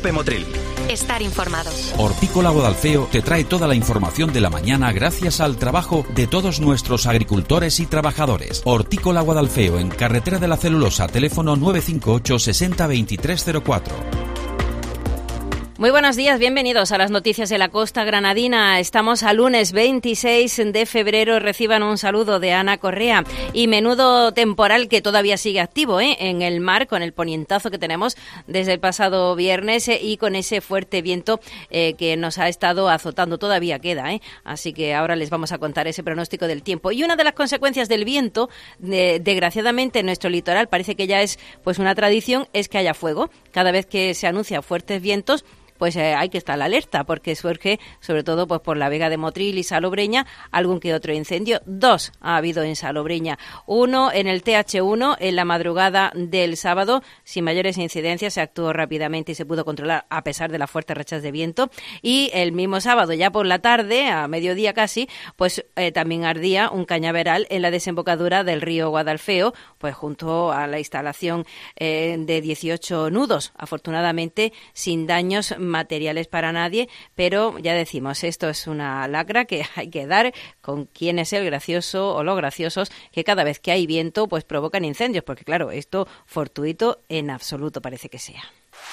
COPE Motril. Estar informados. Hortícola Guadalfeo te trae toda la información de la mañana gracias al trabajo de todos nuestros agricultores y trabajadores. Hortícola Guadalfeo, en Carretera de la Celulosa, teléfono 958 60 2304. Muy buenos días, bienvenidos a las noticias de la Costa Granadina. Estamos a lunes 26 de febrero. Reciban un saludo de Ana Correa. Y menudo temporal que todavía sigue activo en el mar, con el ponientazo que tenemos desde el pasado viernes y con ese fuerte viento que nos ha estado azotando. Todavía queda, así que ahora les vamos a contar ese pronóstico del tiempo. Y una de las consecuencias del viento, desgraciadamente en nuestro litoral, parece que ya es pues una tradición, es que haya fuego. Cada vez que se anuncian fuertes vientos, pues hay que estar alerta, porque surge, sobre todo pues por la Vega de Motril y Salobreña, algún que otro incendio. 2 ha habido en Salobreña. 1 en el TH1 en la madrugada del sábado, sin mayores incidencias, se actuó rápidamente y se pudo controlar a pesar de las fuertes rachas de viento. Y el mismo sábado, ya por la tarde, a mediodía casi, pues también ardía un cañaveral en la desembocadura del río Guadalfeo, pues junto a la instalación de 18 nudos. Afortunadamente, sin daños materiales para nadie, pero ya decimos, esto es una lacra que hay que dar con quién es el gracioso o los graciosos que cada vez que hay viento pues provocan incendios, porque claro, esto fortuito en absoluto parece que sea.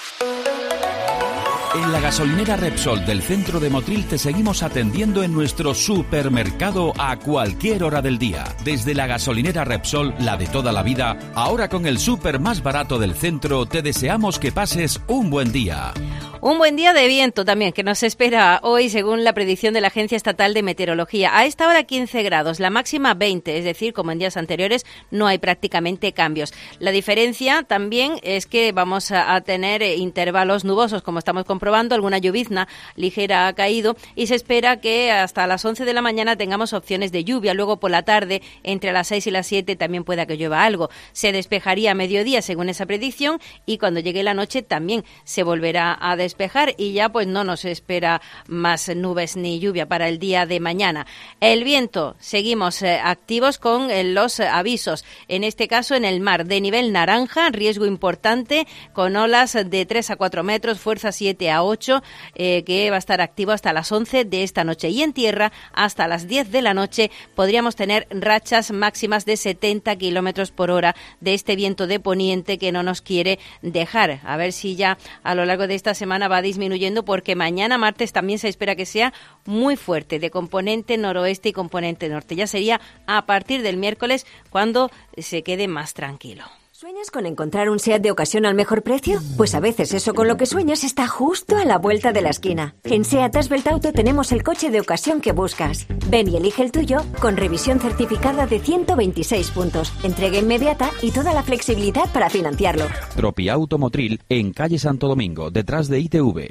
En la gasolinera Repsol del centro de Motril te seguimos atendiendo en nuestro supermercado a cualquier hora del día. Desde la gasolinera Repsol, la de toda la vida, ahora con el súper más barato del centro, te deseamos que pases un buen día. Un buen día de viento también que nos espera hoy según la predicción de la Agencia Estatal de Meteorología. A esta hora 15 grados, la máxima 20, es decir, como en días anteriores no hay prácticamente cambios. La diferencia también es que vamos a tener intervalos nubosos, como estamos comprobando, alguna llovizna ligera ha caído y se espera que hasta las 11 de la mañana tengamos opciones de lluvia. Luego por la tarde, entre las 6 y las 7, también pueda que llueva algo. Se despejaría a mediodía según esa predicción y cuando llegue la noche también se volverá a despejar y ya pues no nos espera más nubes ni lluvia para el día de mañana. El viento, seguimos activos con los avisos, en este caso en el mar, de nivel naranja, riesgo importante, con olas de 3 a 4 metros, fuerza 7 a 8, que va a estar activo hasta las 11 de esta noche. Y en tierra, hasta las 10 de la noche, podríamos tener rachas máximas de 70 kilómetros por hora de este viento de poniente que no nos quiere dejar. A ver si ya a lo largo de esta semana va disminuyendo, porque mañana martes también se espera que sea muy fuerte, de componente noroeste y componente norte. Ya sería a partir del miércoles cuando se quede más tranquilo. ¿Sueñas con encontrar un SEAT de ocasión al mejor precio? Pues a veces eso con lo que sueñas está justo a la vuelta de la esquina. En SEAT Asbelt Auto tenemos el coche de ocasión que buscas. Ven y elige el tuyo con revisión certificada de 126 puntos, entrega inmediata y toda la flexibilidad para financiarlo. Tropiauto Motril, en calle Santo Domingo, detrás de ITV.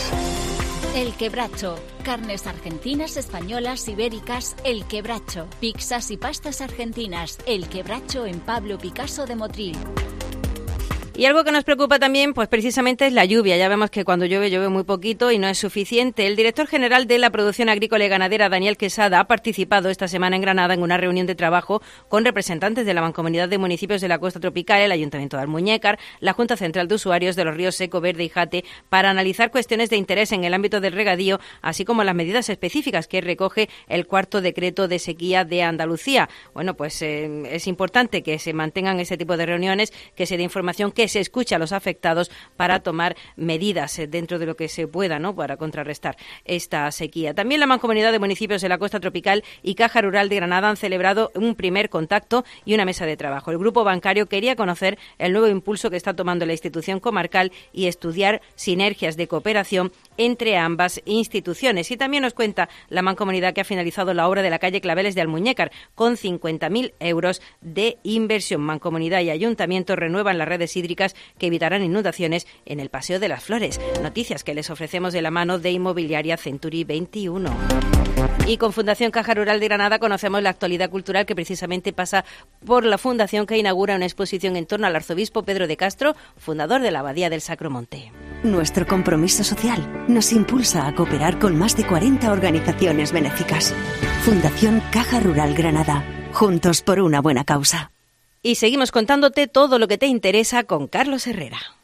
El Quebracho. Carnes argentinas, españolas, ibéricas. El Quebracho. Pizzas y pastas argentinas. El Quebracho en Pablo Picasso de Motril. Y algo que nos preocupa también, pues precisamente es la lluvia. Ya vemos que cuando llueve muy poquito y no es suficiente. El director general de la Producción Agrícola y Ganadera, Daniel Quesada, ha participado esta semana en Granada en una reunión de trabajo con representantes de la Mancomunidad de Municipios de la Costa Tropical, el Ayuntamiento de Almuñécar, la Junta Central de Usuarios de los Ríos Seco, Verde y Jate, para analizar cuestiones de interés en el ámbito del regadío, así como las medidas específicas que recoge el cuarto decreto de sequía de Andalucía. Bueno, pues es importante que se mantengan ese tipo de reuniones, que se dé información, que se escuche a los afectados para tomar medidas dentro de lo que se pueda, ¿no?, para contrarrestar esta sequía. También la Mancomunidad de Municipios de la Costa Tropical y Caja Rural de Granada han celebrado un primer contacto y una mesa de trabajo. El grupo bancario quería conocer el nuevo impulso que está tomando la institución comarcal y estudiar sinergias de cooperación entre ambas instituciones. Y también nos cuenta la Mancomunidad que ha finalizado la obra de la calle Claveles de Almuñécar con 50.000 euros de inversión. Mancomunidad y Ayuntamiento renuevan las redes hídricas que evitarán inundaciones en el Paseo de las Flores. Noticias que les ofrecemos de la mano de Inmobiliaria Century 21. Y con Fundación Caja Rural de Granada conocemos la actualidad cultural que precisamente pasa por la Fundación, que inaugura una exposición en torno al arzobispo Pedro de Castro, fundador de la Abadía del Sacro Monte. Nuestro compromiso social nos impulsa a cooperar con más de 40 organizaciones benéficas. Fundación Caja Rural Granada. Juntos por una buena causa. Y seguimos contándote todo lo que te interesa con Carlos Herrera.